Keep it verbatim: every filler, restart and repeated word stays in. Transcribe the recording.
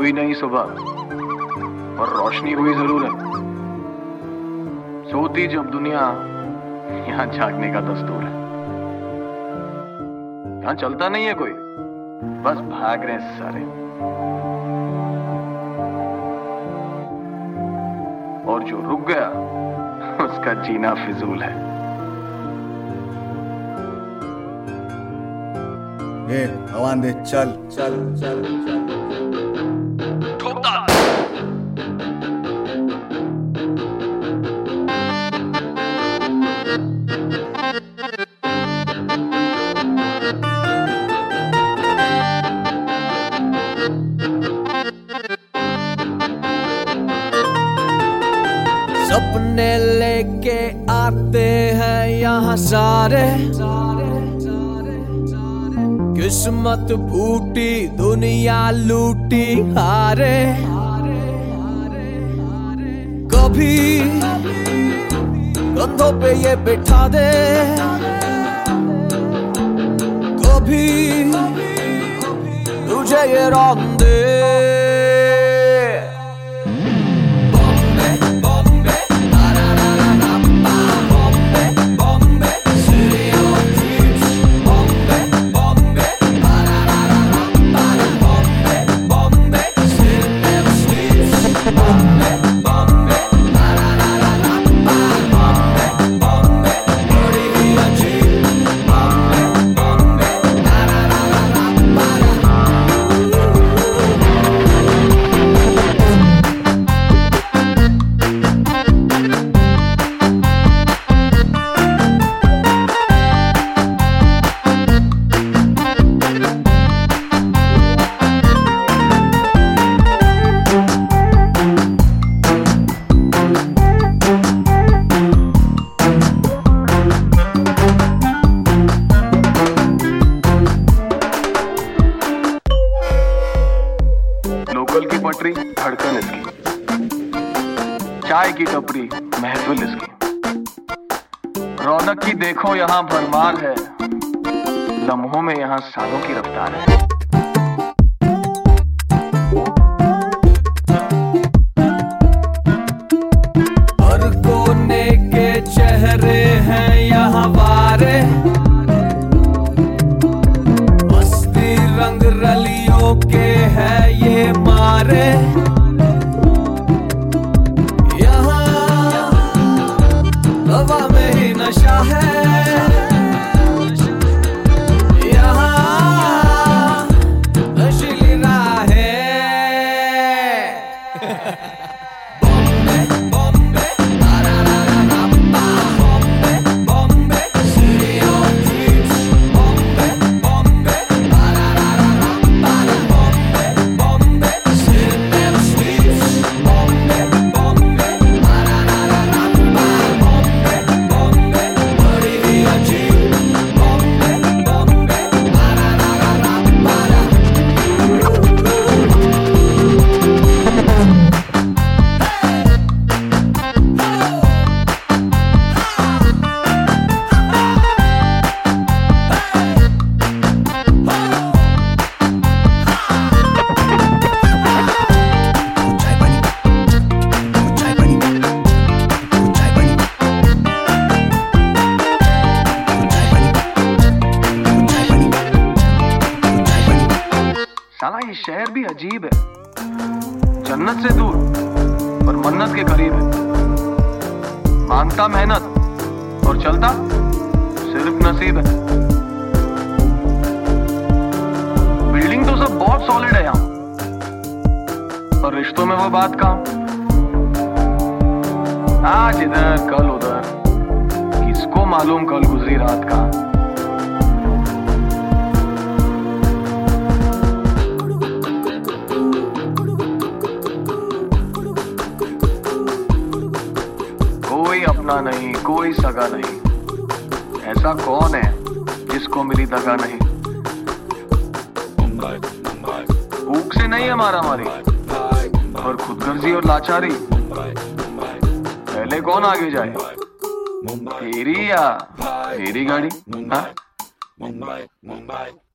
हुई नहीं सुबह और रोशनी हुई जरूर है। सोती जब दुनिया यहाँ जागने का दस्तूर है। यहाँ चलता नहीं है कोई, बस भाग रहे हैं सारे। और जो रुक गया उसका जीना फिजूल है। ए आवाज दे, चल चल चल चल ठोकता सपने लेके आते हैं यहाँ सारे, किस्मत फूटी दुनिया लूटी हारे। कभी कंधों पे ये बिठा दे, कभी तुझे ये रौंदे। लोकल की पटरी धड़कन इसकी, चाय की टपरी महफिल इसकी। रौनक की देखो यहाँ भरमार है, लम्हों में यहाँ सालों की रफ्तार है। हर कोने के चेहरे हैं यहाँ वारे, मस्ती रंग रलियों के है ये मारे। यहाँ हवा में ही नशा है, यहाँ नशीली राहें। साला ये शहर भी अजीब है, जन्नत से दूर और मन्नत के करीब है। मांगता मेहनत और चलता सिर्फ नसीब है। बिल्डिंग तो सब बहुत सॉलिड है यहाँ, पर रिश्तों में वो बात कहाँ। आज इधर कल उधर, किसको मालूम कल गुजरी रात का। कोई अपना नहीं, कोई सगा नहीं, ऐसा कौन है जिसको मेरी दगा नहीं। भूख से नहीं हमारा मारी, और खुदगर्जी और लाचारी, पहले कौन आगे जाए, तेरी या तेरी गाड़ी। हाँ?